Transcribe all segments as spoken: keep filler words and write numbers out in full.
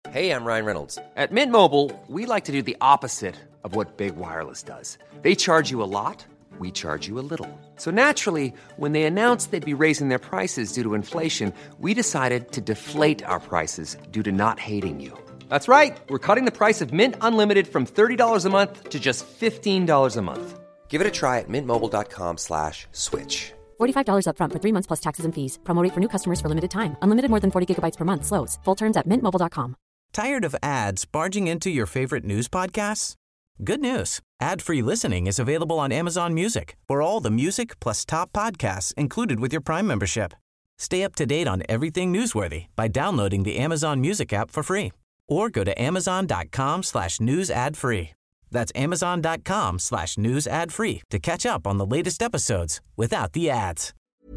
Hey, I'm Ryan Reynolds. At Mint Mobile, we like to do the opposite of what Big Wireless does. They charge you a lot, we charge you a little. So naturally, when they announced they'd be raising their prices due to inflation, we decided to deflate our prices due to not hating you. That's right. We're cutting the price of Mint Unlimited from thirty dollars a month to just fifteen dollars a month. Give it a try at mintmobile.com slash switch. forty-five dollars up front for three months plus taxes and fees. Promo rate for new customers for limited time. Unlimited more than forty gigabytes per month slows. Full terms at mint mobile dot com. Tired of ads barging into your favorite news podcasts? Good news. Ad-free listening is available on Amazon Music for all the music plus top podcasts included with your Prime membership. Stay up to date on everything newsworthy by downloading the Amazon Music app for free or go to amazon.com slash news ad free. That's amazon.com slash news ad free to catch up on the latest episodes without the ads.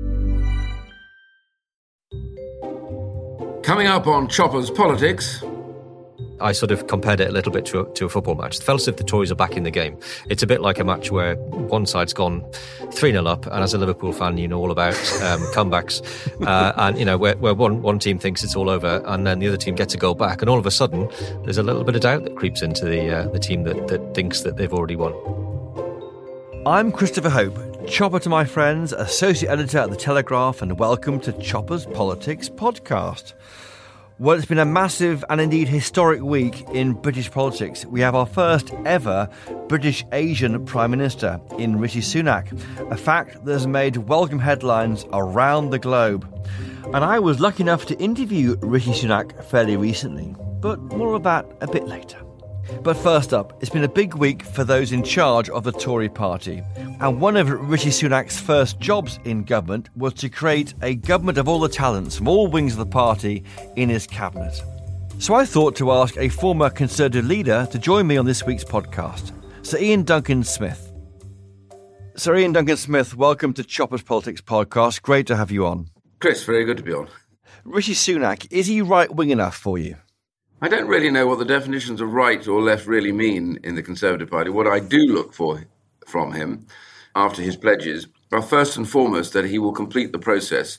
Coming up on Chopper's Politics. I sort of compared it a little bit to a, to a football match. It felt as if the Tories are back in the game. It's a bit like a match where one side's gone three nil up, and as a Liverpool fan, you know all about um, comebacks. Uh, and, you know, where, where one, one team thinks it's all over, and then the other team gets a goal back, and all of a sudden, there's a little bit of doubt that creeps into the uh, the team that, that thinks that they've already won. I'm Christopher Hope, Chopper to my friends, Associate Editor at The Telegraph, and welcome to Chopper's Politics Podcast. Well, it's been a massive and indeed historic week in British politics. We have our first ever British Asian Prime Minister in Rishi Sunak, a fact that has made welcome headlines around the globe. And I was lucky enough to interview Rishi Sunak fairly recently, but more of that a bit later. But first up, it's been a big week for those in charge of the Tory party. And one of Rishi Sunak's first jobs in government was to create a government of all the talents from all wings of the party in his cabinet. So I thought to ask a former Conservative leader to join me on this week's podcast, Sir Ian Duncan-Smith. Sir Ian Duncan-Smith, welcome to Chopper's Politics Podcast. Great to have you on. Chris, very good to be on. Rishi Sunak, is he right-wing enough for you? I don't really know what the definitions of right or left really mean in the Conservative Party. What I do look for from him after his pledges are first and foremost that he will complete the process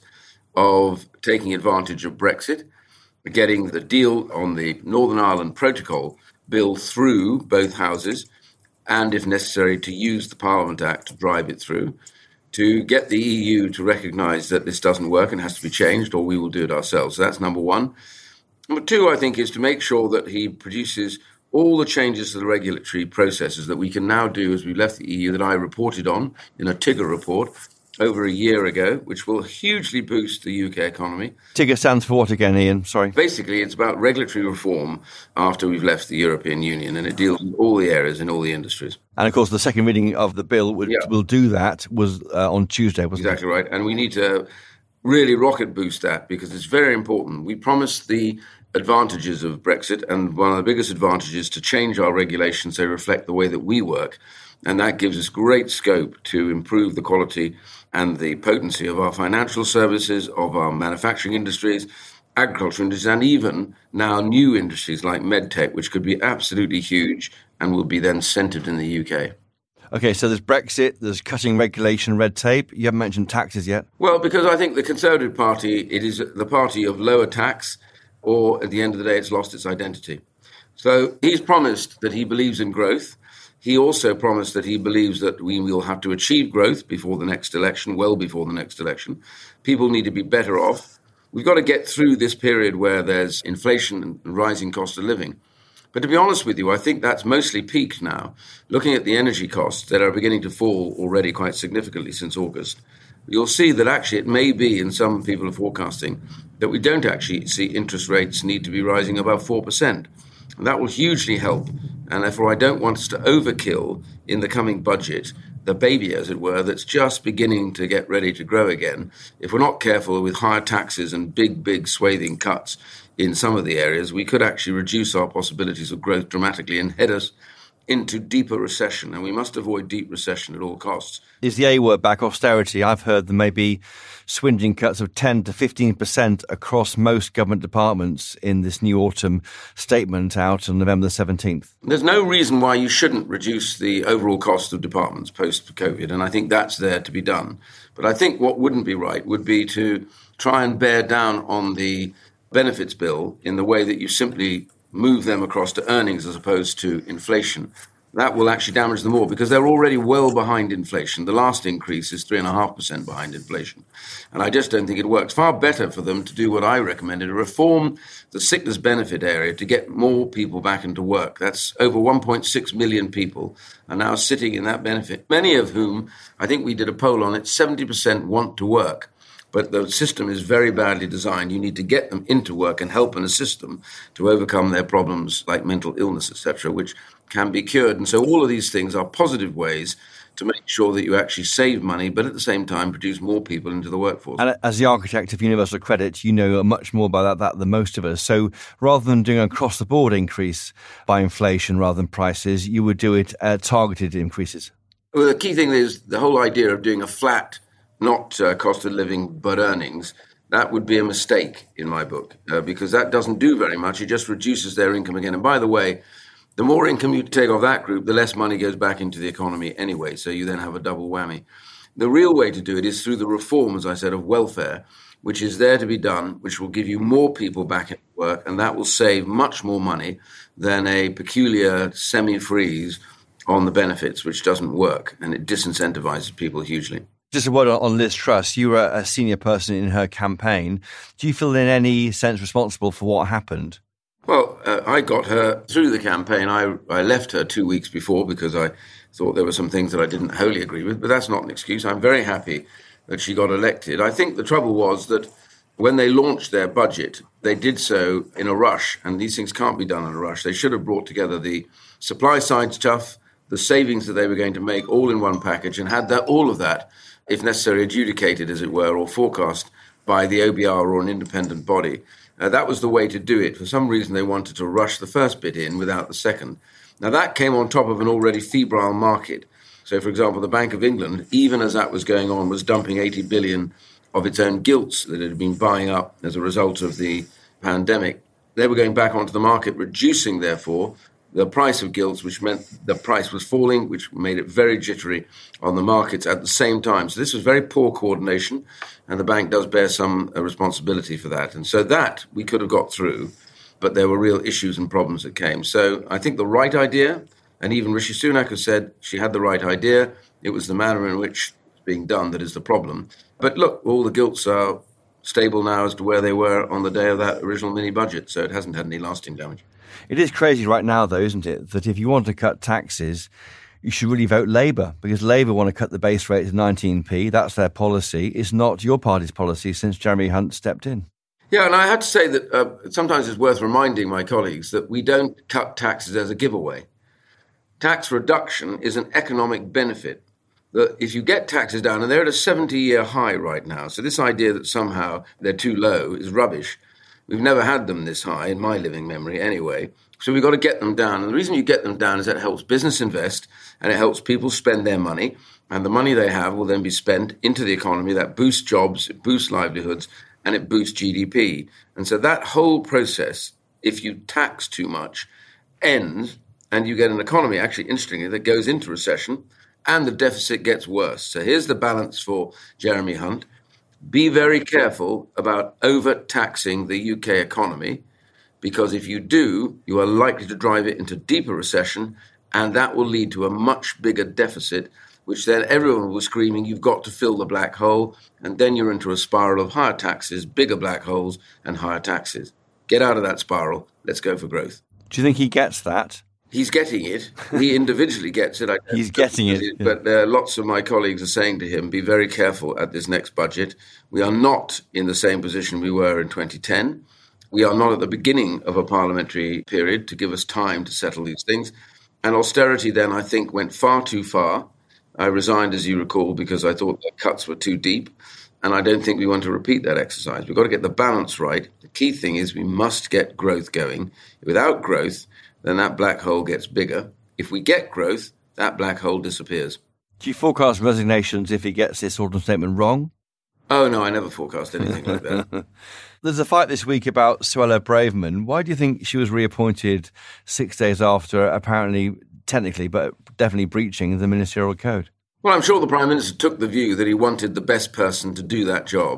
of taking advantage of Brexit, getting the deal on the Northern Ireland Protocol bill through both houses, and if necessary to use the Parliament Act to drive it through, to get the E U to recognise that this doesn't work and has to be changed, or we will do it ourselves. So that's number one. Number two, I think, is to make sure that he produces all the changes to the regulatory processes that we can now do as we left the E U that I reported on in a Tigger report over a year ago, which will hugely boost the U K economy. Tigger stands for what again, Ian? Sorry. Basically, it's about regulatory reform after we've left the European Union, and it deals with all the areas in all the industries. And, of course, the second reading of the bill which yeah. will do that was uh, on Tuesday, wasn't exactly it? Exactly right. And we need to really rocket boost that because it's very important. We promised the advantages of Brexit, and one of the biggest advantages to change our regulations so they reflect the way that we work. And that gives us great scope to improve the quality and the potency of our financial services, of our manufacturing industries, agriculture industries, and even now new industries like medtech, which could be absolutely huge and will be then centred in the U K. OK, so there's Brexit, there's cutting regulation, red tape. You haven't mentioned taxes yet. Well, because I think the Conservative Party, it is the party of lower tax, or at the end of the day, it's lost its identity. So he's promised that he believes in growth. He also promised that he believes that we will have to achieve growth before the next election, well before the next election. People need to be better off. We've got to get through this period where there's inflation and rising cost of living. But to be honest with you, I think that's mostly peaked now. Looking at the energy costs that are beginning to fall already quite significantly since August, you'll see that actually it may be, and some people are forecasting, that we don't actually see interest rates need to be rising above four percent. And that will hugely help. And therefore, I don't want us to overkill in the coming budget the baby, as it were, that's just beginning to get ready to grow again. If we're not careful with higher taxes and big, big swathing cuts in some of the areas, we could actually reduce our possibilities of growth dramatically and head us into deeper recession. And we must avoid deep recession at all costs. Is the A word back, austerity? I've heard there may be swingeing cuts of ten to fifteen percent across most government departments in this new autumn statement out on November the seventeenth. There's no reason why you shouldn't reduce the overall cost of departments post-COVID, and I think that's there to be done. But I think what wouldn't be right would be to try and bear down on the benefits bill in the way that you simply move them across to earnings as opposed to inflation, that will actually damage them more because they're already well behind inflation. The last increase is three point five percent behind inflation. And I just don't think it works. Far better for them to do what I recommended, to reform the sickness benefit area to get more people back into work. That's over one point six million people are now sitting in that benefit, many of whom, I think we did a poll on it, seventy percent want to work. But the system is very badly designed. You need to get them into work and help and assist them to overcome their problems like mental illness, et cetera, which can be cured. And so all of these things are positive ways to make sure that you actually save money, but at the same time produce more people into the workforce. And as the architect of universal credit, you know much more about that, that than most of us. So rather than doing an across-the-board increase by inflation rather than prices, you would do it uh, targeted increases. Well, the key thing is the whole idea of doing a flat, not uh, cost of living, but earnings, that would be a mistake in my book, uh, because that doesn't do very much. It just reduces their income again. And by the way, the more income you take off that group, the less money goes back into the economy anyway. So you then have a double whammy. The real way to do it is through the reform, as I said, of welfare, which is there to be done, which will give you more people back at work. And that will save much more money than a peculiar semi-freeze on the benefits, which doesn't work. And it disincentivizes people hugely. Just a word on Liz Truss. You were a senior person in her campaign. Do you feel in any sense responsible for what happened? Well, uh, I got her through the campaign. I, I left her two weeks before because I thought there were some things that I didn't wholly agree with, but that's not an excuse. I'm very happy that she got elected. I think the trouble was that when they launched their budget, they did so in a rush, and these things can't be done in a rush. They should have brought together the supply side stuff, the savings that they were going to make all in one package, and had that all of that, if necessary, adjudicated, as it were, or forecast by the O B R or an independent body. Uh, that was the way to do it. For some reason, they wanted to rush the first bit in without the second. Now, that came on top of an already febrile market. So, for example, the Bank of England, even as that was going on, was dumping eighty billion of its own gilts that it had been buying up as a result of the pandemic. They were going back onto the market, reducing, therefore, the price of gilts, which meant the price was falling, which made it very jittery on the markets at the same time. So this was very poor coordination, and the bank does bear some uh, responsibility for that. And so that we could have got through, but there were real issues and problems that came. So I think the right idea, and even Rishi Sunak has said she had the right idea, it was the manner in which it's being done that is the problem. But look, all the gilts are stable now as to where they were on the day of that original mini-budget, so it hasn't had any lasting damage. It is crazy right now, though, isn't it, that if you want to cut taxes, you should really vote Labour, because Labour want to cut the base rate to nineteen p. That's their policy. It's not your party's policy since Jeremy Hunt stepped in. Yeah, and I had to say that uh, sometimes it's worth reminding my colleagues that we don't cut taxes as a giveaway. Tax reduction is an economic benefit. That if you get taxes down, and they're at a seventy-year high right now, so this idea that somehow they're too low is rubbish. We've never had them this high, in my living memory anyway. So we've got to get them down. And the reason you get them down is that it helps business invest and it helps people spend their money. And the money they have will then be spent into the economy. That boosts jobs, it boosts livelihoods, and it boosts G D P. And so that whole process, if you tax too much, ends, and you get an economy, actually, interestingly, that goes into recession, and the deficit gets worse. So here's the balance for Jeremy Hunt. Be very careful about overtaxing the U K economy, because if you do, you are likely to drive it into deeper recession, and that will lead to a much bigger deficit, which then everyone will be screaming, you've got to fill the black hole, and then you're into a spiral of higher taxes, bigger black holes, and higher taxes. Get out of that spiral. Let's go for growth. Do you think he gets that? He's getting it. He individually gets it. I He's getting it. But uh, lots of my colleagues are saying to him, be very careful at this next budget. We are not in the same position we were in twenty ten. We are not at the beginning of a parliamentary period to give us time to settle these things. And austerity then, I think, went far too far. I resigned, as you recall, because I thought the cuts were too deep. And I don't think we want to repeat that exercise. We've got to get the balance right. The key thing is we must get growth going. Without growth, then that black hole gets bigger. If we get growth, that black hole disappears. Do you forecast resignations if he gets this autumn statement wrong? Oh, no, I never forecast anything like that. There's a fight this week about Suella Braverman. Why do you think she was reappointed six days after apparently, technically, but definitely breaching the ministerial code? Well, I'm sure the Prime Minister took the view that he wanted the best person to do that job.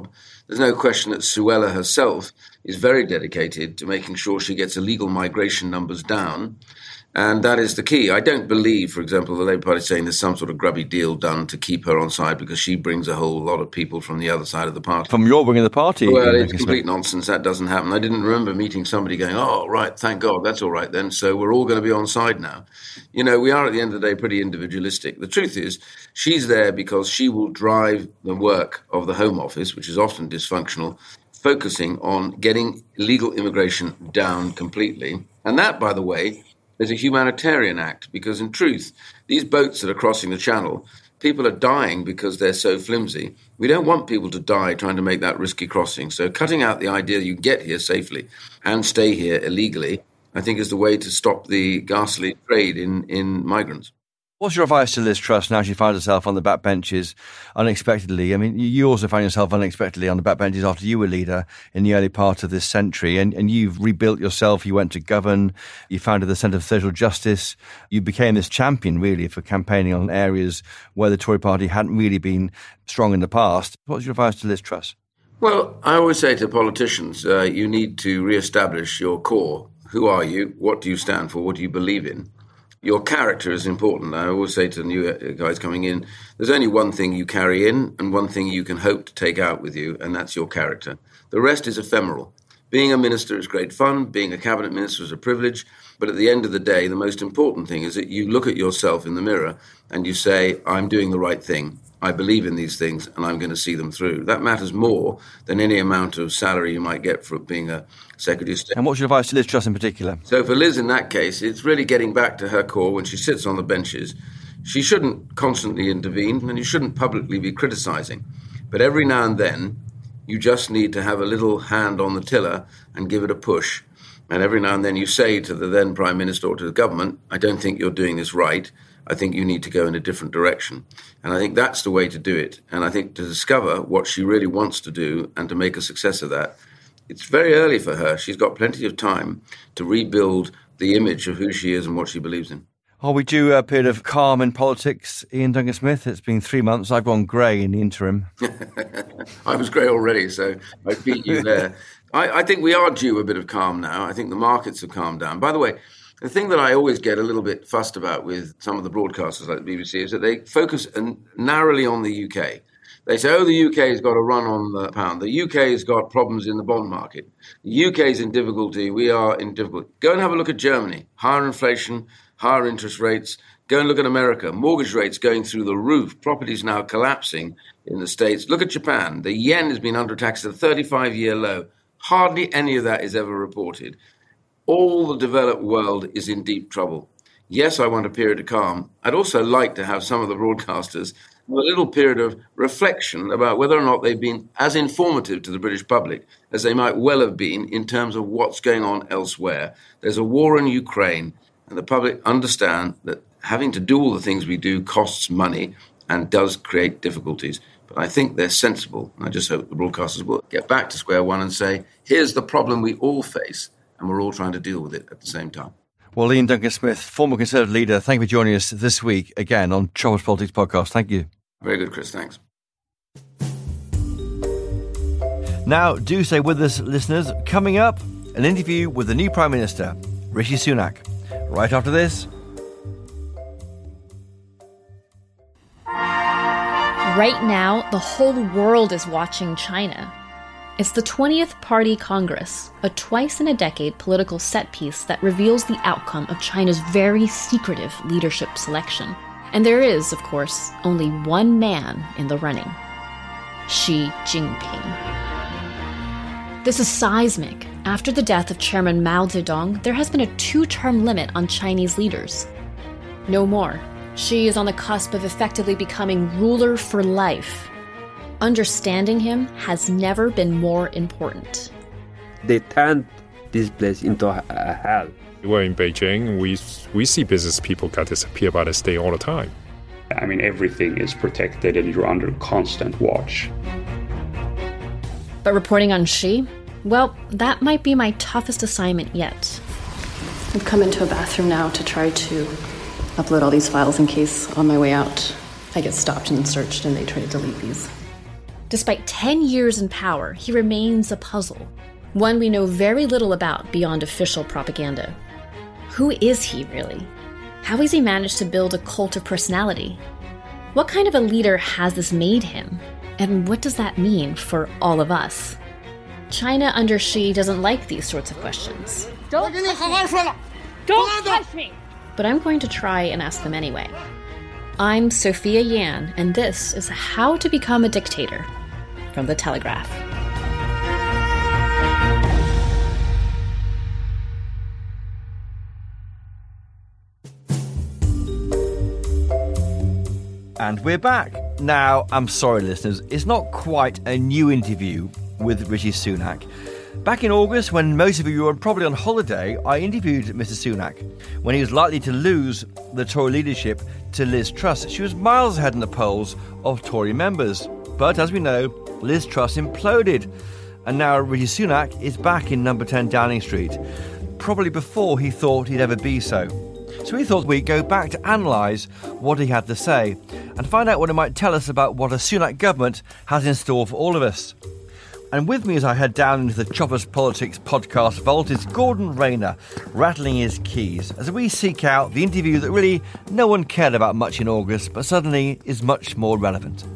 There's no question that Suella herself is very dedicated to making sure she gets illegal migration numbers down. And that is the key. I don't believe, for example, the Labour Party is saying there's some sort of grubby deal done to keep her on side because she brings a whole lot of people from the other side of the party. From your wing of the party? Well, it's complete nonsense. That doesn't happen. I didn't remember meeting somebody going, oh, right, thank God, that's all right then. So we're all going to be on side now. You know, we are at the end of the day pretty individualistic. The truth is, she's there because she will drive the work of the Home Office, which is often dysfunctional, focusing on getting illegal immigration down completely. And that, by the way, is a humanitarian act, because in truth, these boats that are crossing the channel, people are dying because they're so flimsy. We don't want people to die trying to make that risky crossing. So cutting out the idea that you get here safely and stay here illegally, I think is the way to stop the ghastly trade in, in migrants. What's your advice to Liz Truss now she finds herself on the backbenches unexpectedly? I mean, you also found yourself unexpectedly on the backbenches after you were leader in the early part of this century, and, and you've rebuilt yourself. You went to govern, you founded the Centre for Social Justice. You became this champion, really, for campaigning on areas where the Tory party hadn't really been strong in the past. What's your advice to Liz Truss? Well, I always say to politicians, uh, you need to re-establish your core. Who are you? What do you stand for? What do you believe in? Your character is important. I always say to new guys coming in, there's only one thing you carry in and one thing you can hope to take out with you, and that's your character. The rest is ephemeral. Being a minister is great fun. Being a cabinet minister is a privilege. But at the end of the day, the most important thing is that you look at yourself in the mirror and you say, I'm doing the right thing. I believe in these things and I'm going to see them through. That matters more than any amount of salary you might get for being a Secretary of State. And what's your advice to Liz Truss in particular? So for Liz in that case, it's really getting back to her core when she sits on the benches. She shouldn't constantly intervene and you shouldn't publicly be criticising. But every now and then, you just need to have a little hand on the tiller and give it a push. And every now and then you say to the then Prime Minister or to the government, I don't think you're doing this right. I think you need to go in a different direction. And I think that's the way to do it. And I think to discover what she really wants to do and to make a success of that, it's very early for her. She's got plenty of time to rebuild the image of who she is and what she believes in. Are we due a period of calm in politics, Ian Duncan-Smith? It's been three months. I've gone grey in the interim. I was grey already, so I beat you there. I, I think we are due a bit of calm now. I think the markets have calmed down. By the way, the thing that I always get a little bit fussed about with some of the broadcasters like the B B C is that they focus narrowly on the U K. They say, oh, the U K's got a run on the pound. The U K's got problems in the bond market. The U K's in difficulty. We are in difficulty. Go and have a look at Germany. Higher inflation, higher interest rates. Go and look at America. Mortgage rates going through the roof. Properties now collapsing in the States. Look at Japan. The yen has been under attack at a thirty-five year low. Hardly any of that is ever reported. All the developed world is in deep trouble. Yes, I want a period of calm. I'd also like to have some of the broadcasters have a little period of reflection about whether or not they've been as informative to the British public as they might well have been in terms of what's going on elsewhere. There's a war in Ukraine, and the public understand that having to do all the things we do costs money and does create difficulties. But I think they're sensible, and I just hope the broadcasters will get back to square one and say, here's the problem we all face, and we're all trying to deal with it at the same time. Well, Ian Duncan-Smith, former Conservative leader, thank you for joining us this week again on Choppers Politics Podcast. Thank you. Very good, Chris. Thanks. Now, do stay with us, listeners. Coming up, an interview with the new Prime Minister, Rishi Sunak. Right after this. Right now, the whole world is watching China. It's the twentieth Party Congress, a twice-in-a-decade political set piece that reveals the outcome of China's very secretive leadership selection. And there is, of course, only one man in the running: Xi Jinping. This is seismic. After the death of Chairman Mao Zedong, there has been a two-term limit on Chinese leaders. No more. Xi is on the cusp of effectively becoming ruler for life. Understanding him has never been more important. They turned this place into a hell. We're in Beijing. We we see business people got disappear by the state all the time. I mean, everything is protected and you're under constant watch. But reporting on Xi? Well, that might be my toughest assignment yet. I've come into a bathroom now to try to upload all these files in case on my way out I get stopped and searched and they try to delete these. Despite ten years in power, he remains a puzzle, one we know very little about beyond official propaganda. Who is he, really? How has he managed to build a cult of personality? What kind of a leader has this made him? And what does that mean for all of us? China under Xi doesn't like these sorts of questions. Don't touch me! Don't touch me! But I'm going to try and ask them anyway. I'm Sophia Yan, and this is How to Become a Dictator from The Telegraph. And we're back. Now, I'm sorry, listeners, it's not quite a new interview with Rishi Sunak. Back in August, when most of you were probably on holiday, I interviewed Mister Sunak when he was likely to lose the Tory leadership to Liz Truss. She was miles ahead in the polls of Tory members. But as we know, Liz Truss imploded. And now Rishi Sunak is back in number ten Downing Street, probably before he thought he'd ever be so. So we thought we'd go back to analyse what he had to say and find out what it might tell us about what a Sunak government has in store for all of us. And with me as I head down into the Choppers Politics podcast vault is Gordon Rayner, rattling his keys as we seek out the interview that really no one cared about much in August, but suddenly is much more relevant.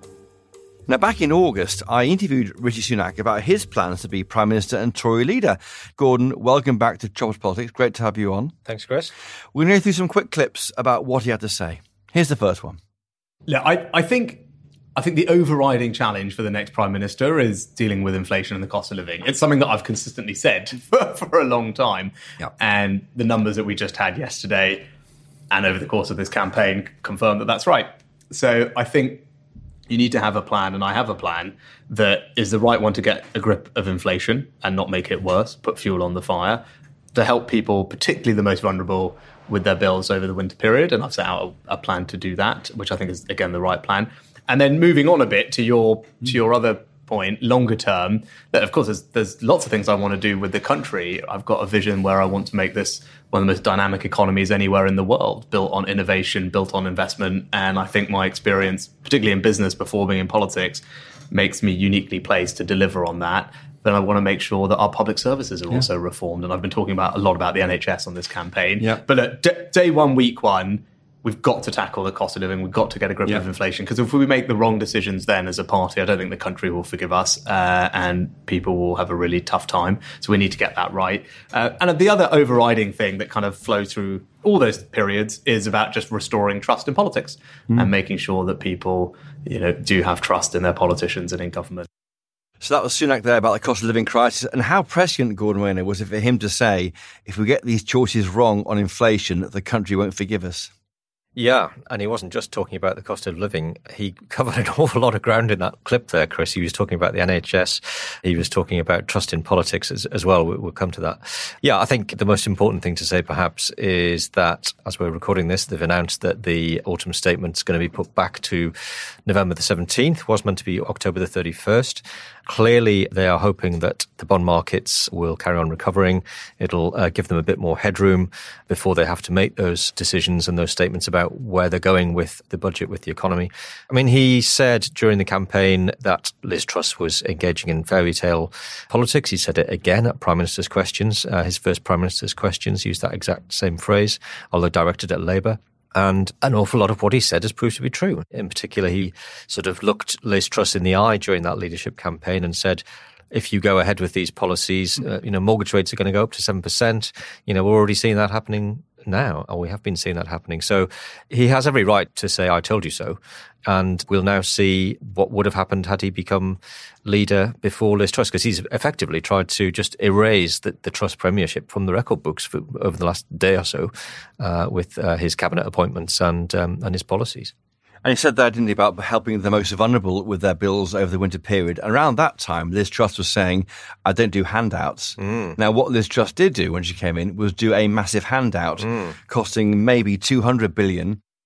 Now, back in August, I interviewed Rishi Sunak about his plans to be Prime Minister and Tory leader. Gordon, welcome back to Choppers Politics. Great to have you on. Thanks, Chris. We're going to go through some quick clips about what he had to say. Here's the first one. Yeah, I, I think I think the overriding challenge for the next Prime Minister is dealing with inflation and the cost of living. It's something that I've consistently said for, for a long time. Yep. And the numbers that we just had yesterday and over the course of this campaign confirm that that's right. So I think you need to have a plan, and I have a plan, that is the right one to get a grip of inflation and not make it worse, put fuel on the fire, to help people, particularly the most vulnerable, with their bills over the winter period. And I've set out a, a plan to do that, which I think is, again, the right plan. And then moving on a bit to your to your other point, longer term, that of course there's, there's lots of things I want to do with the country. I've got a vision where I want to make this one of the most dynamic economies anywhere in the world, built on innovation, built on investment. And I think my experience, particularly in business before being in politics, makes me uniquely placed to deliver on that. Then I want to make sure that our public services are yeah. also reformed. And I've been talking about a lot about the N H S on this campaign. Yeah. But at d- day one, week one, we've got to tackle the cost of living. We've got to get a grip yeah. of inflation. Because if we make the wrong decisions then as a party, I don't think the country will forgive us uh, and people will have a really tough time. So we need to get that right. Uh, and the other overriding thing that kind of flows through all those periods is about just restoring trust in politics mm. and making sure that people, you know, do have trust in their politicians and in government. So that was Sunak there about the cost of living crisis, and how prescient, Gordon Rayner, was it for him to say, if we get these choices wrong on inflation, the country won't forgive us? Yeah, and he wasn't just talking about the cost of living. He covered an awful lot of ground in that clip there, Chris. He was talking about the N H S. He was talking about trust in politics as, as well. We'll come to that. Yeah, I think the most important thing to say, perhaps, is that as we're recording this, they've announced that the autumn statement's going to be put back to November the seventeenth, was meant to be October the thirty-first. Clearly, they are hoping that the bond markets will carry on recovering. It'll uh, give them a bit more headroom before they have to make those decisions and those statements about where they're going with the budget, with the economy. I mean, he said during the campaign that Liz Truss was engaging in fairy tale politics. He said it again at Prime Minister's Questions. Uh, his first Prime Minister's Questions used that exact same phrase, although directed at Labour. And an awful lot of what he said has proved to be true. In particular, he sort of looked Liz Truss in the eye during that leadership campaign and said, if you go ahead with these policies, uh, you know, mortgage rates are going to go up to seven percent. You know, we're already seeing that happening now, or we have been seeing that happening. So he has every right to say, I told you so. And we'll now see what would have happened had he become leader before Liz Truss, because he's effectively tried to just erase the, the Truss premiership from the record books for, over the last day or so uh, with uh, his cabinet appointments and um, and his policies. And he said that, didn't he, about helping the most vulnerable with their bills over the winter period. And around that time, Liz Truss was saying, I don't do handouts. Mm. Now, what Liz Truss did do when she came in was do a massive handout, mm. costing maybe two hundred billion dollars.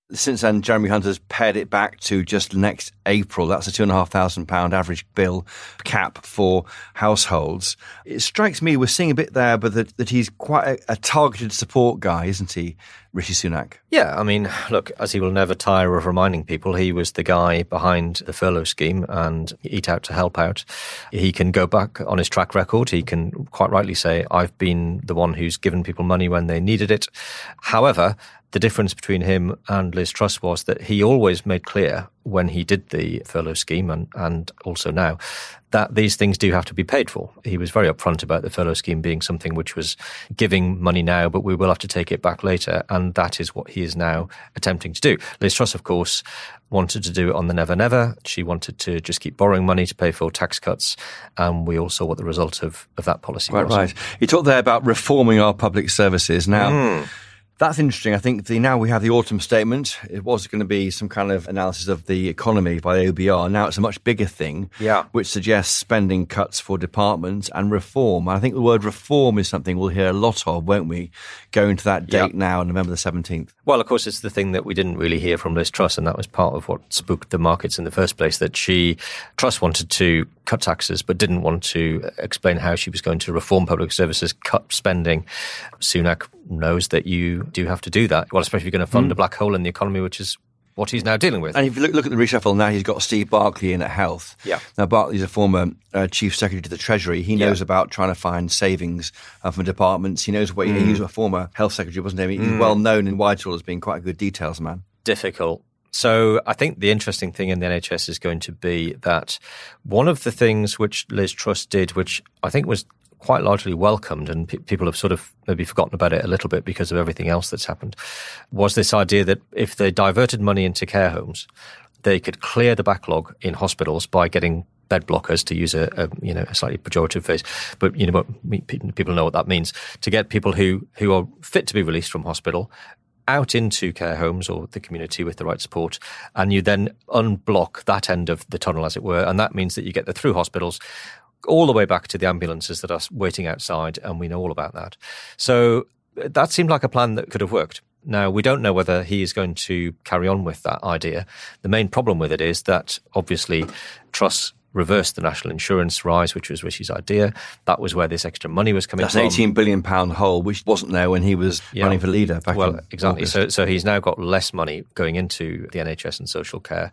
Since then, Jeremy Hunt has pared it back to just next April. That's a two and a half thousand pound average bill cap for households. It strikes me we're seeing a bit there, but that, that he's quite a, a targeted support guy, isn't he, Rishi Sunak? Yeah, I mean, look, as he will never tire of reminding people, he was the guy behind the furlough scheme and Eat Out to Help Out. He can go back on his track record. He can quite rightly say, I've been the one who's given people money when they needed it. However, the difference between him and Liz Truss was that he always made clear when he did the furlough scheme and, and also now that these things do have to be paid for. He was very upfront about the furlough scheme being something which was giving money now, but we will have to take it back later. And that is what he is now attempting to do. Liz Truss, of course, wanted to do it on the never, never. She wanted to just keep borrowing money to pay for tax cuts. And we all saw what the result of, of that policy Quite was. Right. You talked there about reforming our public services. Now, mm. That's interesting. I think the, now we have the autumn statement. It was going to be some kind of analysis of the economy by the O B R. Now it's a much bigger thing, yeah. which suggests spending cuts for departments and reform. I think the word reform is something we'll hear a lot of, won't we, going to that date yeah. now, November the seventeenth. Well, of course, it's the thing that we didn't really hear from Liz Truss, and that was part of what spooked the markets in the first place, that she, Truss wanted to cut taxes but didn't want to explain how she was going to reform public services, cut spending. Sunak knows that you do have to do that. Well, especially if you're going to fund mm. a black hole in the economy, which is what he's now dealing with. And if you look, look at the reshuffle now, he's got Steve Barclay in at Health. Yeah. Now, Barclay's a former uh, Chief Secretary to the Treasury. He knows yeah. about trying to find savings uh, from departments. He knows what mm. he, he was a former Health Secretary, wasn't he? He's mm. well known in Whitehall as being quite a good details man. Difficult. So I think the interesting thing in the N H S is going to be that one of the things which Liz Truss did, which I think was quite largely welcomed, and pe- people have sort of maybe forgotten about it a little bit because of everything else that's happened, was this idea that if they diverted money into care homes, they could clear the backlog in hospitals by getting bed blockers, to use a, a you know a slightly pejorative phrase, but you know what people know what that means, to get people who who are fit to be released from hospital out into care homes or the community with the right support, and you then unblock that end of the tunnel, as it were, and that means that you get them through hospitals all the way back to the ambulances that are waiting outside, and we know all about that. So that seemed like a plan that could have worked. Now, we don't know whether he is going to carry on with that idea. The main problem with it is that, obviously, Truss reversed the national insurance rise, which was Rishi's idea. That was where this extra money was coming That's from. That's an eighteen billion pounds hole, which wasn't there when he was yeah. running for leader back well, in exactly. August. So, so he's now got less money going into the N H S and social care.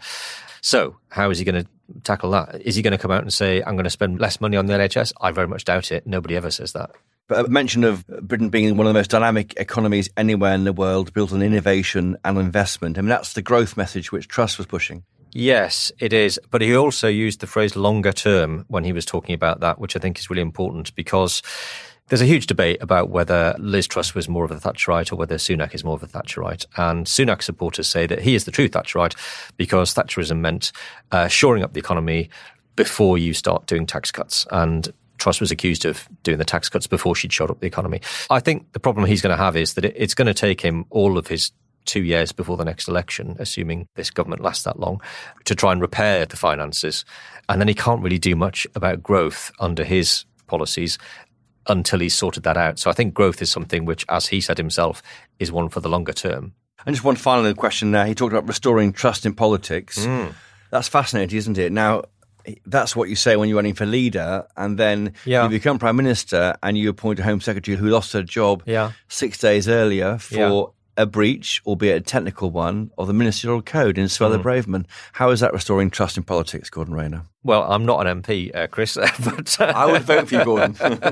So how is he going to tackle that? Is he going to come out and say, I'm going to spend less money on the N H S? I very much doubt it. Nobody ever says that. But a mention of Britain being one of the most dynamic economies anywhere in the world, built on innovation and investment. I mean, that's the growth message which Truss was pushing. Yes, it is. But he also used the phrase longer term when he was talking about that, which I think is really important, because there's a huge debate about whether Liz Truss was more of a Thatcherite or whether Sunak is more of a Thatcherite. And Sunak supporters say that he is the true Thatcherite because Thatcherism meant uh, shoring up the economy before you start doing tax cuts. And Truss was accused of doing the tax cuts before she'd shored up the economy. I think the problem he's going to have is that it, it's going to take him all of his two years before the next election, assuming this government lasts that long, to try and repair the finances. And then he can't really do much about growth under his policies until he's sorted that out. So I think growth is something which, as he said himself, is one for the longer term. And just one final question there. He talked about restoring trust in politics. Mm. That's fascinating, isn't it? Now, that's what you say when you're running for leader, and then yeah. you become Prime Minister and you appoint a Home Secretary who lost her job yeah. six days earlier for yeah. a breach, albeit a technical one, of the ministerial code in Suella mm. Braverman. How is that restoring trust in politics, Gordon Rayner? Well, I'm not an M P, uh, Chris, but... Uh, I would vote for you, Gordon.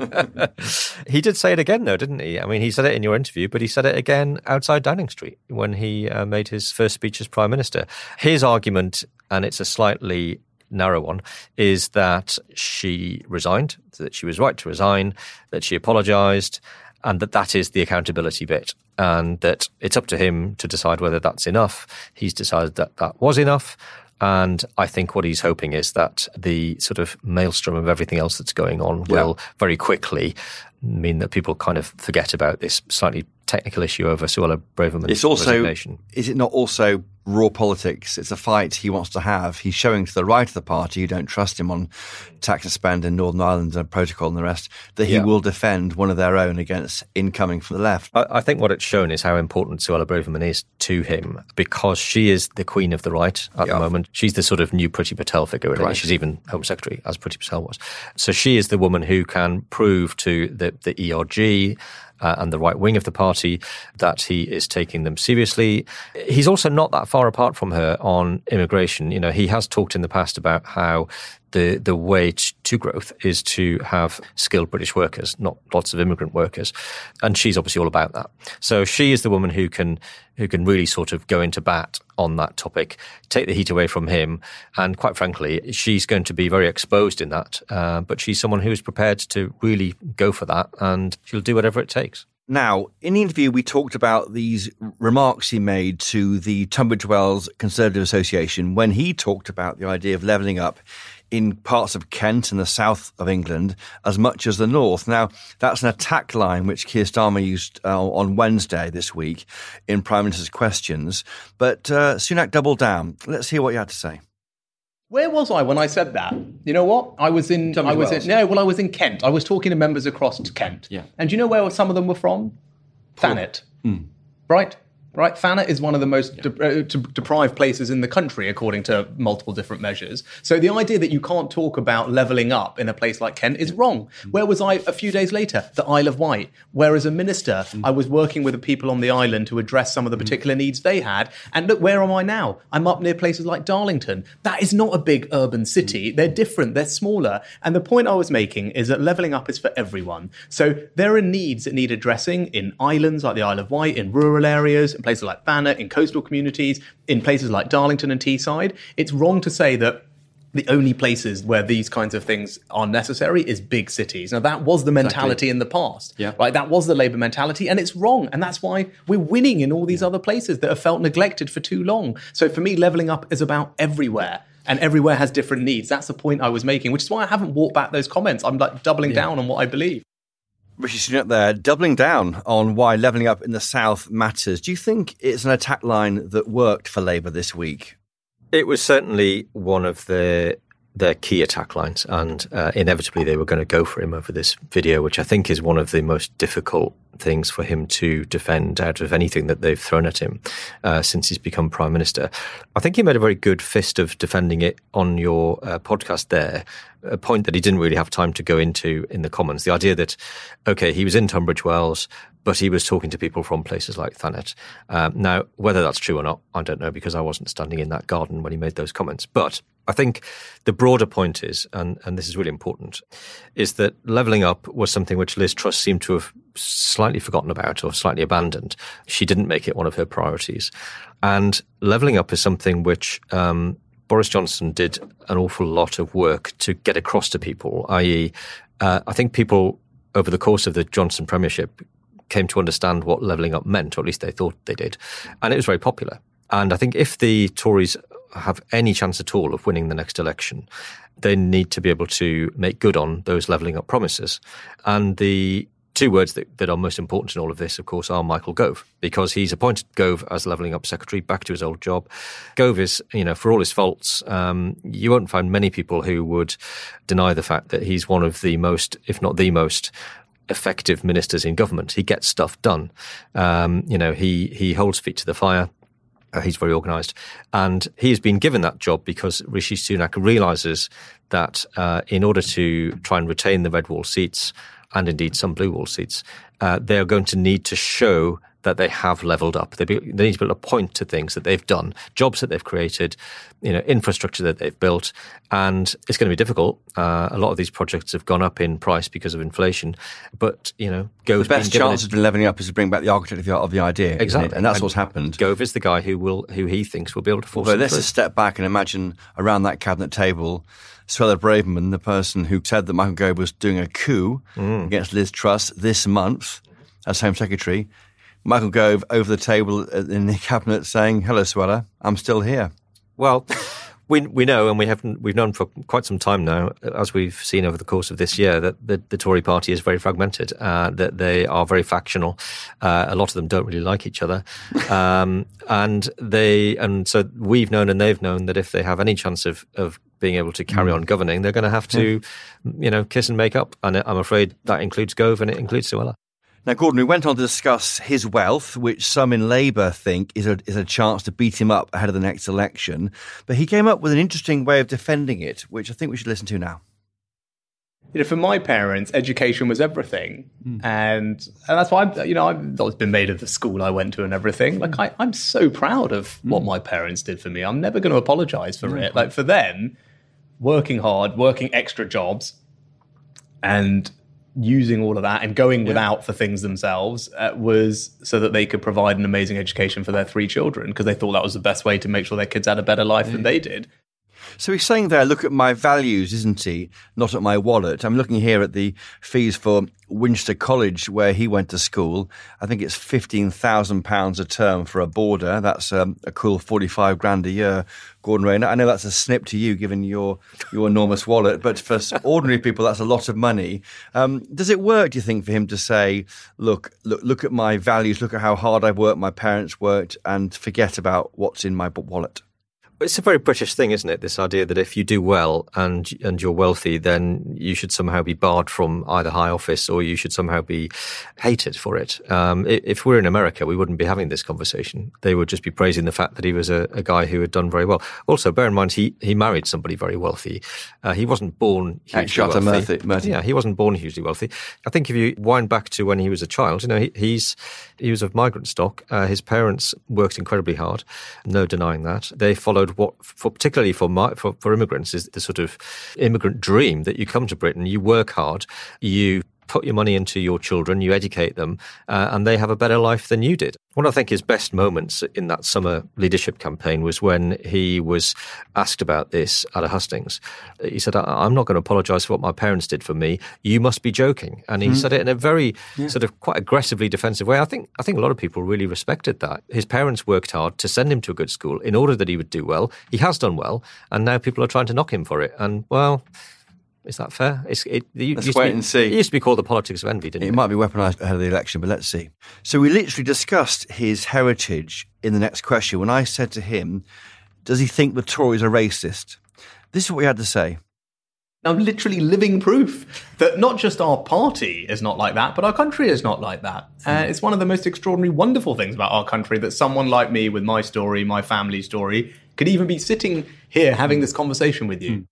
He did say it again, though, didn't he? I mean, he said it in your interview, but he said it again outside Downing Street when he uh, made his first speech as Prime Minister. His argument, and it's a slightly narrow one, is that she resigned, that she was right to resign, that she apologised, and that that is the accountability bit, and that it's up to him to decide whether that's enough. He's decided that that was enough. And I think what he's hoping is that the sort of maelstrom of everything else that's going on will yeah. very quickly mean that people kind of forget about this slightly technical issue over Suella Braverman's it's also, resignation. Is it not also raw politics. It's a fight he wants to have. He's showing to the right of the party, who don't trust him on tax and spend in Northern Ireland and protocol and the rest, that he Yeah. will defend one of their own against incoming from the left. I, I think what it's shown is how important Suella Braverman is to him, because she is the queen of the right at Yeah. the moment. She's the sort of new Priti Patel figure. Really. Right. She's even Home Secretary, as Priti Patel was. So she is the woman who can prove to the, the E R G uh, and the right wing of the party that he is taking them seriously. He's also not that far apart from her on immigration. You know, he has talked in the past about how the the way t- to growth is to have skilled British workers, not lots of immigrant workers. And she's obviously all about that. So she is the woman who can who can really sort of go into bat on that topic, take the heat away from him. And quite frankly, she's going to be very exposed in that. Uh, but she's someone who is prepared to really go for that, and she'll do whatever it takes. Now, in the interview, we talked about these remarks he made to the Tunbridge Wells Conservative Association when he talked about the idea of levelling up in parts of Kent and the south of England as much as the north. Now, that's an attack line which Keir Starmer used uh, on Wednesday this week in Prime Minister's Questions. But uh, Sunak doubled down. Let's hear what you had to say. Where was I when I said that? You know what? I was in. Tunbridge I was Wells. in. No, well, I was in Kent. I was talking to members across Kent. Yeah. And do you know where some of them were from? Thanet. Mm. Right. Right, Thanet is one of the most de- uh, de- deprived places in the country, according to multiple different measures. So the idea that you can't talk about levelling up in a place like Kent is wrong. Where was I a few days later? The Isle of Wight, where as a minister, I was working with the people on the island to address some of the particular needs they had. And look, where am I now? I'm up near places like Darlington. That is not a big urban city. They're different. They're smaller. And the point I was making is that levelling up is for everyone. So there are needs that need addressing in islands like the Isle of Wight, in rural areas, in places like Thanet, in coastal communities, in places like Darlington and Teesside. It's wrong to say that the only places where these kinds of things are necessary is big cities. Now, that was the mentality Exactly. in the past. Yeah. Right? That was the Labour mentality, and it's wrong. And that's why we're winning in all these other places that have felt neglected for too long. So for me, levelling up is about everywhere. And everywhere has different needs. That's the point I was making, which is why I haven't walked back those comments. I'm like doubling Yeah. down on what I believe. Rishi Sunak there, doubling down on why levelling up in the south matters. Do you think it's an attack line that worked for Labour this week? It was certainly one of the their key attack lines, and uh, inevitably they were going to go for him over this video, which I think is one of the most difficult things for him to defend out of anything that they've thrown at him uh, since he's become Prime Minister. I think he made a very good fist of defending it on your uh, podcast there, a point that he didn't really have time to go into in the Commons. The idea that, OK, he was in Tunbridge Wells, but he was talking to people from places like Thanet. Um, now, whether that's true or not, I don't know, because I wasn't standing in that garden when he made those comments. But I think the broader point is, and, and this is really important, is that levelling up was something which Liz Truss seemed to have slightly forgotten about or slightly abandoned. She didn't make it one of her priorities. And levelling up is something which um, Boris Johnson did an awful lot of work to get across to people, that is, uh, I think people over the course of the Johnson premiership came to understand what levelling up meant, or at least they thought they did. And it was very popular. And I think if the Tories have any chance at all of winning the next election, they need to be able to make good on those levelling up promises. And the two words that, that are most important in all of this, of course, are Michael Gove, because he's appointed Gove as levelling up secretary back to his old job. Gove is, you know, for all his faults, um, you won't find many people who would deny the fact that he's one of the most, if not the most, effective ministers in government. He gets stuff done. Um, you know, he he holds feet to the fire. Uh, he's very organised. And he has been given that job because Rishi Sunak realises that uh, in order to try and retain the red wall seats, and indeed some blue wall seats, uh, they're going to need to show that they have levelled up. They, be, they need to be able to point to things that they've done, jobs that they've created, you know, infrastructure that they've built, and it's going to be difficult. Uh, a lot of these projects have gone up in price because of inflation, but, you know, Gove's the best been chance of levelling up is to bring back the architect of the, of the idea, exactly, isn't it? And that's and what's happened. Gove is the guy who will, who he thinks will be able to force. Well, them let's through. just step back and imagine around that cabinet table, Suella Braverman, the person who said that Michael Gove was doing a coup mm. against Liz Truss this month as Home Secretary. Michael Gove over the table in the cabinet saying, "Hello, Suella, I'm still here." Well, We we know, and we haven't we've known for quite some time now, as we've seen over the course of this year, that the, the Tory party is very fragmented, uh, that they are very factional. Uh, a lot of them don't really like each other, um, and they and so we've known and they've known that if they have any chance of of being able to carry on governing, they're going to have to, you know, kiss and make up. And I'm afraid that includes Gove and it includes Suella. Now, Gordon, we went on to discuss his wealth, which some in Labour think is a, is a chance to beat him up ahead of the next election. But he came up with an interesting way of defending it, which I think we should listen to now. You know, for my parents, education was everything. Mm. And and that's why, I'm, you know, I've always been made of the school I went to and everything. Like, I, I'm so proud of mm. what my parents did for me. I'm never going to apologise for mm. it. Like, for them, working hard, working extra jobs, and using all of that and going yeah. without for things themselves uh, was so that they could provide an amazing education for their three children, because they thought that was the best way to make sure their kids had a better life yeah. than they did. So he's saying there, look at my values, isn't he? Not at my wallet. I'm looking here at the fees for Winchester College, where he went to school. I think it's fifteen thousand pounds a term for a boarder. That's um, a cool forty-five grand a year, Gordon Rayner. I know that's a snip to you, given your, your enormous wallet, but for ordinary people, that's a lot of money. Um, does it work, do you think, for him to say, look, look, look at my values, look at how hard I've worked, my parents worked, and forget about what's in my wallet? It's a very British thing, isn't it? This idea that if you do well and and you're wealthy, then you should somehow be barred from either high office or you should somehow be hated for it. Um, if we're in America, we wouldn't be having this conversation. They would just be praising the fact that he was a, a guy who had done very well. Also, bear in mind, he, he married somebody very wealthy. Uh, he wasn't born hugely wealthy. Murphy, Murphy. Yeah, he wasn't born hugely wealthy. I think if you wind back to when he was a child, you know, he, he's he was of migrant stock. Uh, his parents worked incredibly hard. No denying that. They followed what, for particularly for, for for immigrants, is the sort of immigrant dream that you come to Britain, you work hard, you put your money into your children, you educate them, uh, and they have a better life than you did. One of, I think, his best moments in that summer leadership campaign was when he was asked about this at a hustings. He said, I'm not going to apologise for what my parents did for me. You must be joking. And he mm. said it in a very yeah. sort of quite aggressively defensive way. I think I think a lot of people really respected that. His parents worked hard to send him to a good school in order that he would do well. He has done well, and now people are trying to knock him for it. And, well, is that fair? It's, it, it let's wait be, and see. It used to be called the politics of envy, didn't it? It might be weaponised ahead of the election, but let's see. So we literally discussed his heritage in the next question when I said to him, does he think the Tories are racist? This is what we had to say. I'm literally living proof that not just our party is not like that, but our country is not like that. Uh, it's one of the most extraordinary, wonderful things about our country that someone like me with my story, my family story, could even be sitting here having this conversation with you. Mm.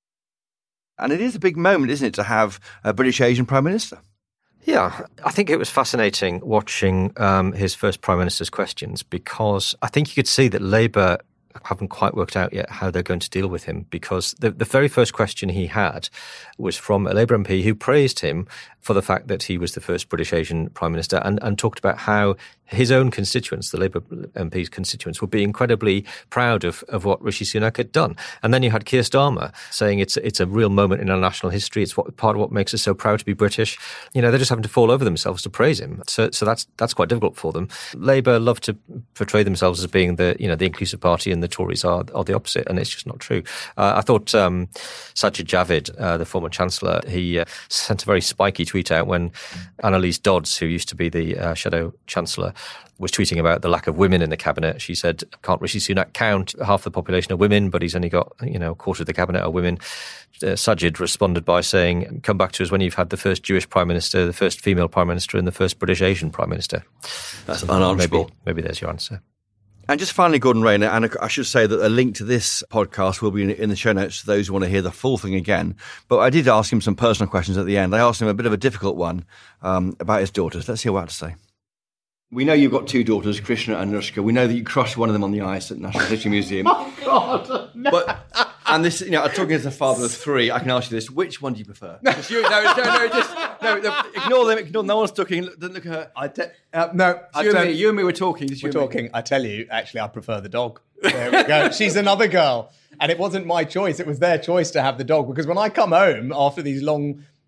And it is a big moment, isn't it, to have a British Asian Prime Minister? Yeah, I think it was fascinating watching um, his first Prime Minister's questions, because I think you could see that Labour haven't quite worked out yet how they're going to deal with him, because the, the very first question he had was from a Labour M P who praised him for the fact that he was the first British Asian Prime Minister, and, and talked about how his own constituents, the Labour M P's constituents, would be incredibly proud of, of what Rishi Sunak had done. And then you had Keir Starmer saying it's it's a real moment in our national history. It's what, part of what makes us so proud to be British. You know, they're just having to fall over themselves to praise him. So so that's that's quite difficult for them. Labour love to portray themselves as being the you know the inclusive party, and the Tories are are the opposite, and it's just not true. Uh, I thought um, Sajid Javid, uh, the former Chancellor, he uh, sent a very spiky tweet out when Annalise Dodds, who used to be the uh, Shadow Chancellor, was tweeting about the lack of women in the cabinet. She said, can't Rishi Sunak count half the population are women, but he's only got, you know, a quarter of the cabinet are women. Uh, Sajid responded by saying, come back to us when you've had the first Jewish Prime Minister, the first female Prime Minister, and the first British Asian Prime Minister. That's unanswerable. Maybe, maybe there's your answer. And just finally, Gordon Rayner, and I should say that a link to this podcast will be in the show notes for those who want to hear the full thing again. But I did ask him some personal questions at the end. I asked him a bit of a difficult one um, about his daughters. Let's hear what I had to say. We know you've got two daughters, Krishna and Anushka. We know that you crushed one of them on the ice at the National History Museum. Oh, God! No. But, and this, you know, I'm talking as a father of three, I can ask you this. Which one do you prefer? Just you, no, no, no, just, no, no, ignore them, ignore them. No one's talking. Don't look at her. I te- uh, no, I you, and me, you and me were talking. Just we're you talking. I tell you, actually, I prefer the dog. There we go. She's another girl. And it wasn't my choice. It was their choice to have the dog. Because when I come home after these long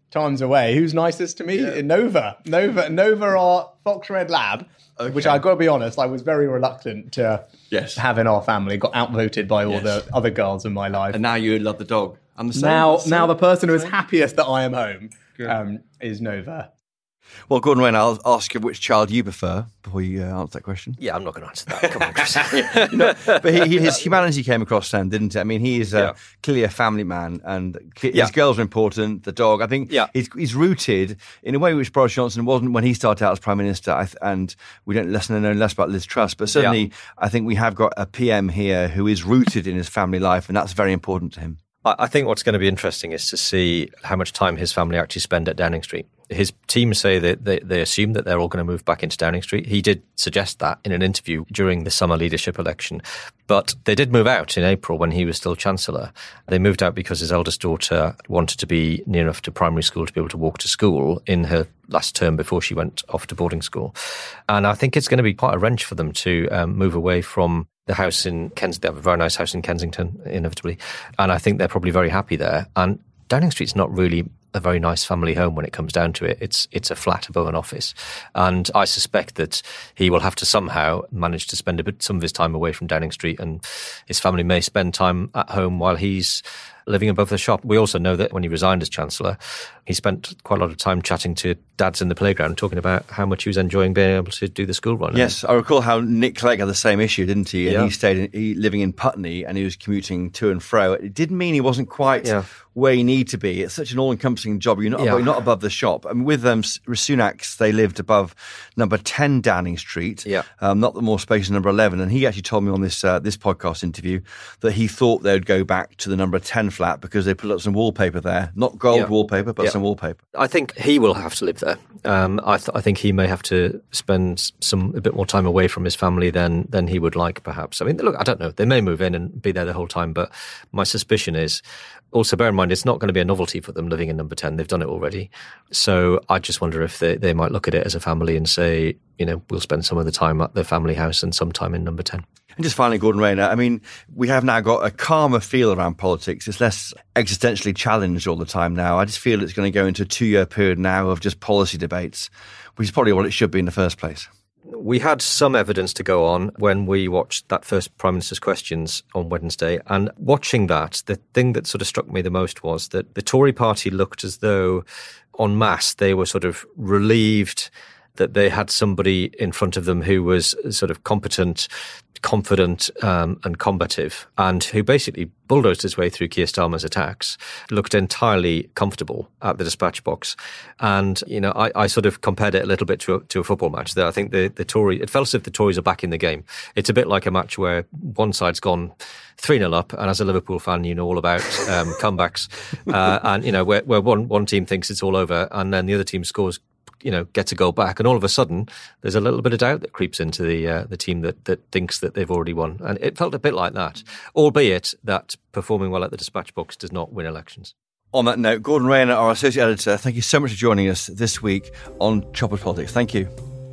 times away, who's nicest to me? Yeah. Nova. Nova. Nova are Fox Red Lab, okay. which I've got to be honest, I was very reluctant to yes. have in our family. Got outvoted by all yes. the other girls in my life. And now you love the dog. I'm the same. Now, the same. now the person who is happiest that I am home um, is Nova. Well, Gordon Rayner, I'll ask you which child you prefer before you uh, answer that question. Yeah, I'm not going to answer that. Come on, Chris. you know, but he, he, his humanity came across then, didn't it? I mean, he is uh, yeah. clearly a family man, and his yeah. girls are important, the dog. I think yeah. he's, he's rooted in a way which Boris Johnson wasn't when he started out as Prime Minister, I th- and we don't listen and know less about Liz Truss, but certainly yeah. I think we have got a P M here who is rooted in his family life, and that's very important to him. I think what's going to be interesting is to see how much time his family actually spend at Downing Street. His team say that they, they assume that they're all going to move back into Downing Street. He did suggest that in an interview during the summer leadership election. But they did move out in April when he was still Chancellor. They moved out because his eldest daughter wanted to be near enough to primary school to be able to walk to school in her last term before she went off to boarding school. And I think it's going to be quite a wrench for them to um, move away from the house in Kensington. They have a very nice house in Kensington, inevitably. And I think they're probably very happy there. And Downing Street's not really a very nice family home when it comes down to it. It's it's a flat above an office. And I suspect that he will have to somehow manage to spend a bit some of his time away from Downing Street, and his family may spend time at home while he's living above the shop. We also know that when he resigned as Chancellor, he spent quite a lot of time chatting to dads in the playground, talking about how much he was enjoying being able to do the school run. Yes, I recall how Nick Clegg had the same issue, didn't he? And yeah. he stayed in, he, living in Putney, and he was commuting to and fro. It didn't mean he wasn't quite yeah. where you need to be. It's such an all-encompassing job. You're not, yeah. above, you're not above the shop. I mean, with um, Sunak's, they lived above number ten Downing Street, yeah. um, not the more spacious number eleven. And he actually told me on this uh, this podcast interview that he thought they would go back to the number ten flat because they put up some wallpaper there. Not gold yeah. wallpaper, but yeah. some wallpaper. I think he will have to live there. Um, I, th- I think he may have to spend some a bit more time away from his family than than he would like, perhaps. I mean, look, I don't know. They may move in and be there the whole time, but my suspicion is, also bear in mind, it's not going to be a novelty for them living in number ten. They've done it already. So I just wonder if they, they might look at it as a family and say, you know, we'll spend some of the time at their family house and some time in number ten. And just finally, Gordon Rayner, I mean, we have now got a calmer feel around politics. It's less existentially challenged all the time now. I just feel it's going to go into a two-year period now of just policy debates, which is probably what it should be in the first place. We had some evidence to go on when we watched that first Prime Minister's Questions on Wednesday. And watching that, the thing that sort of struck me the most was that the Tory party looked as though, en masse, they were sort of relieved that they had somebody in front of them who was sort of competent, confident um, and combative, and who basically bulldozed his way through Keir Starmer's attacks, looked entirely comfortable at the dispatch box. And, you know, I, I sort of compared it a little bit to a, to a football match. That I think the, the Tory, it felt as if the Tories are back in the game. It's a bit like a match where one side's gone three nil up, and as a Liverpool fan, you know all about um, comebacks. Uh, and, you know, where, where one, one team thinks it's all over, and then the other team scores, you know, gets a goal back, and all of a sudden there's a little bit of doubt that creeps into the uh, the team that, that thinks that they've already won. And it felt a bit like that, albeit that performing well at the dispatch box does not win elections. On that note, Gordon Rayner, our Associate Editor, thank you so much for joining us this week on Choppers Politics. Thank you.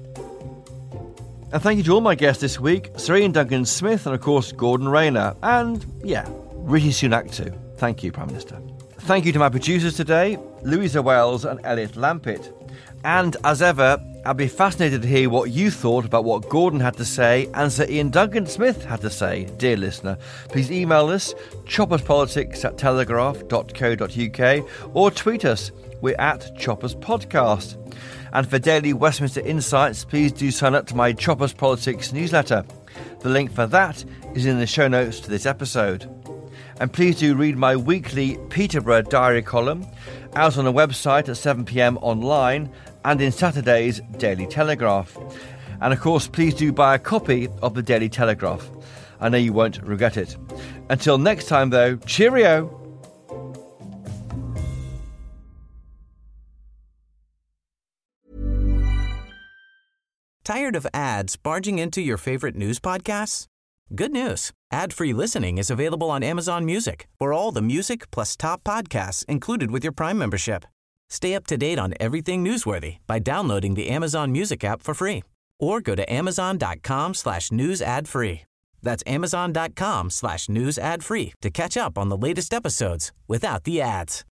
And thank you to all my guests this week, Sir Ian Duncan-Smith and, of course, Gordon Rayner. And, yeah, Rishi Sunak too. Thank you, Prime Minister. Thank you to my producers today, Louisa Wells and Elliot Lampitt. And as ever, I'd be fascinated to hear what you thought about what Gordon had to say and Sir Ian Duncan-Smith had to say, dear listener. Please email us, chopperspolitics at telegraph dot co dot uk, or tweet us. We're at Choppers Podcast. And for daily Westminster insights, please do sign up to my Choppers Politics newsletter. The link for that is in the show notes to this episode. And please do read my weekly Peterborough Diary column, out on the website at seven p.m. online and in Saturday's Daily Telegraph. And of course, please do buy a copy of the Daily Telegraph. I know you won't regret it. Until next time, though, cheerio! Tired of ads barging into your favorite news podcasts? Good news. Ad-free listening is available on Amazon Music for all the music plus top podcasts included with your Prime membership. Stay up to date on everything newsworthy by downloading the Amazon Music app for free or go to amazon.com slash news ad free. That's amazon.com slash news ad free to catch up on the latest episodes without the ads.